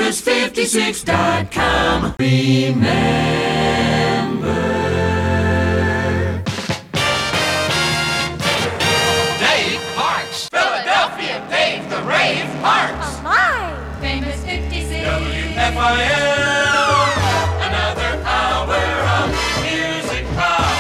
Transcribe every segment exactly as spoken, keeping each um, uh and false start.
Sirius fifty-six dot com. Remember. Dave Parks. Philadelphia Dave the Rave Parks. Oh my! Famous fifty-six. W F I L. Another hour of music power,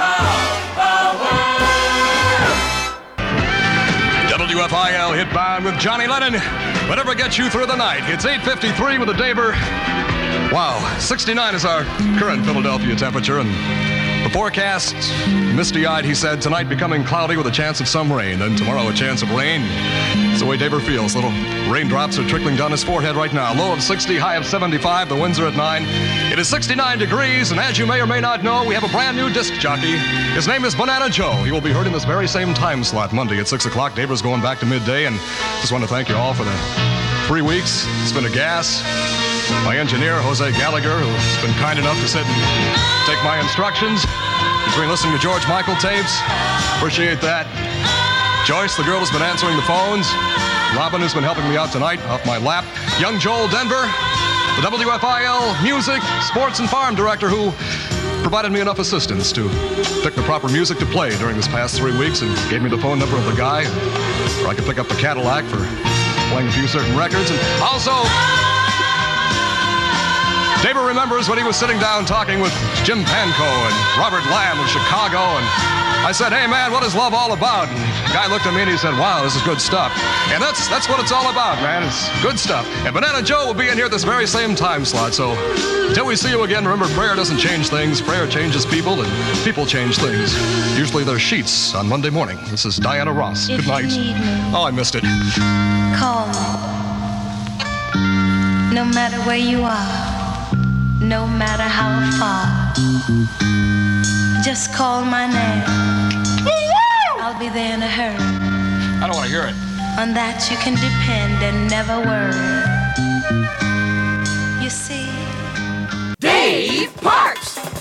power, power. W F I L Hitbound with Johnny Lennon. Whatever gets you through the night. It's eight fifty-three with a Daber. Wow, sixty-nine is our current Philadelphia temperature, and the forecast, misty-eyed, he said, tonight becoming cloudy with a chance of some rain, then tomorrow a chance of rain. That's the way Daber feels. Little raindrops are trickling down his forehead right now. Low of sixty, high of seventy-five, the winds are at nine. It is sixty-nine degrees, and as you may or may not know, we have a brand new disc jockey. His name is Banana Joe. He will be heard in this very same time slot, Monday at six o'clock. Daber's going back to midday, and just want to thank you all for the three weeks. It's been a gas. My engineer, Jose Gallagher, who's been kind enough to sit and take my instructions between listening to George Michael tapes. Appreciate that. Joyce, the girl who's been answering the phones. Robin, who's been helping me out tonight off my lap. Young Joel Denver, the W F I L Music, Sports, and Farm Director, who provided me enough assistance to pick the proper music to play during this past three weeks and gave me the phone number of the guy where I could pick up the Cadillac for playing a few certain records. And also, Daber remembers when he was sitting down talking with Jim Pankow and Robert Lamb of Chicago, and I said, hey man, what is love all about? And the guy looked at me and he said, wow, this is good stuff. And that's that's what it's all about, man. It's good stuff. And Banana Joe will be in here this very same time slot. So until we see you again, remember, prayer doesn't change things. Prayer changes people, and people change things. Usually they're sheets on Monday morning. This is Diana Ross. If Good night. you need me, Oh, I missed it. call me. No matter where you are, no matter how far, just call my name. I'll be there in a hurry. I don't want to hear it. On that you can depend and never worry. You see, Dave Parks.